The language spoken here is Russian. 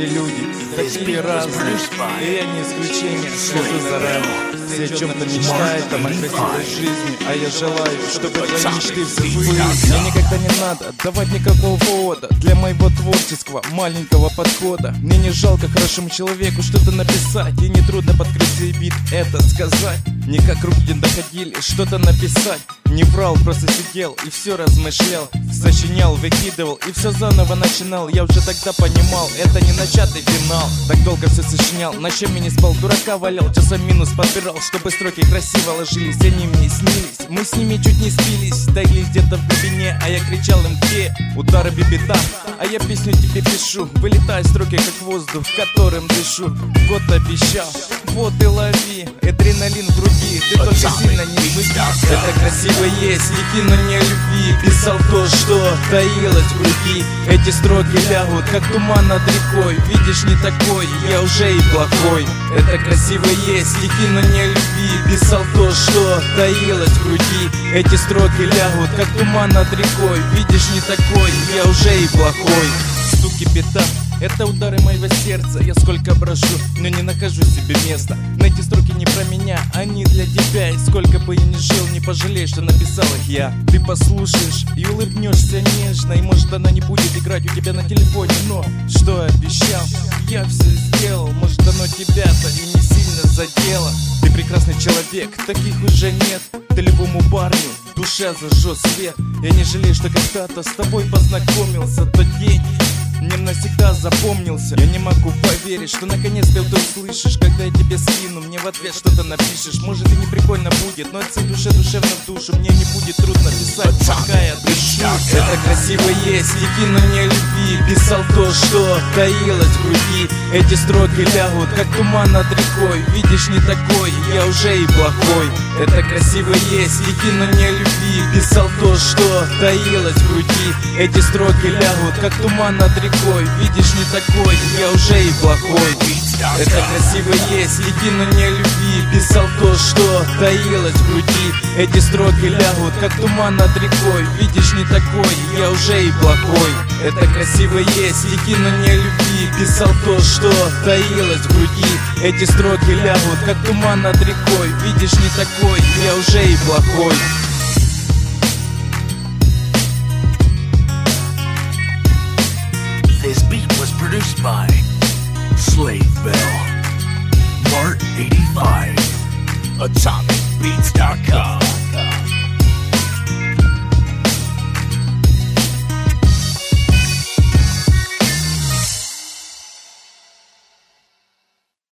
Все люди такие разные, и я не исключение, скажу заранее. Все о чем-то мечтают, там о красивой жизни, а я желаю, чтобы твои мечты все сбылись. Мне никогда не надо давать никакого повода для моего творческого маленького подхода. Мне не жалко хорошему человеку что-то написать, и не трудно под красивый бит это сказать. Никак руки не доходили что-то написать. Не врал, просто сидел и все размышлял, сочинял, выкидывал и все заново начинал. Я уже тогда понимал, это не начатый финал. Так долго все сочинял, ночами не спал, дурака валял, часом минус подбирал, чтобы строки красиво ложились. Они мне снились, мы с ними чуть не спились, таились где-то в глубине, а я кричал им где удары бибита. А я песню тебе пишу, вылетая строки как воздух, которым дышу. Год обещал, вот и лови, адреналин в груди, ты только сильно не выпей. Это красиво есть, стихи, но не любви. Писал то, что таилось в груди. Эти строки лягут, как туман над рекой. Видишь, не такой, я уже и плохой. Это красиво есть, стихи, но не любви. Писал то, что таилось в груди. Эти строки лягут, как туман над рекой. Видишь, не такой, я уже и плохой. Стуки бита — это удары моего сердца. Я сколько брошу, но не нахожу себе места. Но эти строки не про меня, они для тебя. И сколько бы я ни жил, не пожалеешь, что написал их я. Ты послушаешь и улыбнешься нежно. И может она не будет играть у тебя на телефоне, но что обещал, я все сделал. Может оно тебя-то и не сильно задело. Ты прекрасный человек, таких уже нет. Ты любому парню душа зажжет свет. Я не жалею, что когда-то с тобой познакомился. Тот день мне навсегда запомнился. Я не могу поверить, что наконец-то ты услышишь, когда я тебе скину, мне в ответ что-то напишешь. Может и не прикольно будет, но от всей души душевно в душу мне не будет трудно писать, пока я дышу. Это красиво есть, стихи, но не любви. Писал то, что таилось в груди. Эти строки лягут, как туман над рекой. Видишь, не такой, я уже и плохой. Это красиво есть, стихи, но не любви. Писал то, что таилось в груди. Эти строки лягут, как туман над рекой. Видишь, не такой, я уже и плохой. Это красиво есть, стихи, но не любви. Писал то, что таилось в груди. Эти строки лягут, как туман над рекой. Видишь, не такой, я уже и плохой. Это красиво есть, стихи, но не любви. Писал то, что таилось в груди. Эти строки лягут, как туман над рекой. Видишь, не такой, я уже и плохой. This beat was produced by Slave Bell, Mart 85, AtomicBeats.com.